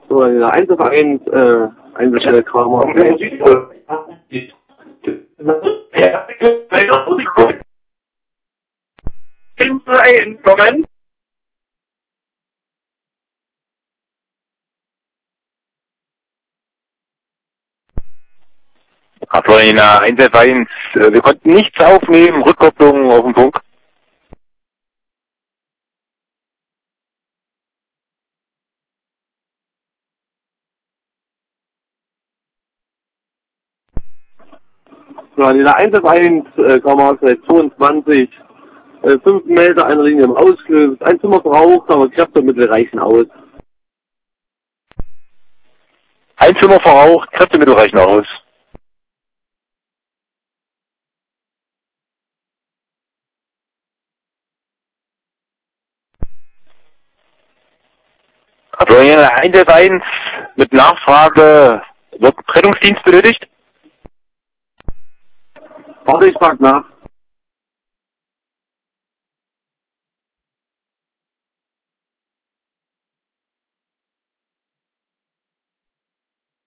So, ja, 1 auf 1, Einsatzstelle Kramer. Einkommen. Florina 1F1, wir konnten nichts aufnehmen, Rückkopplung auf den Funk. Florina 1 auf 1, Kramer seit 22, 5 Meter, eine Linie im Ausflug, ein Zimmer verraucht, aber Kräftemittel reichen aus. Ein Zimmer verraucht, Kräftemittel reichen aus. Florina 1F1 mit Nachfrage, wird Rettungsdienst benötigt? Warte, ich frag nach.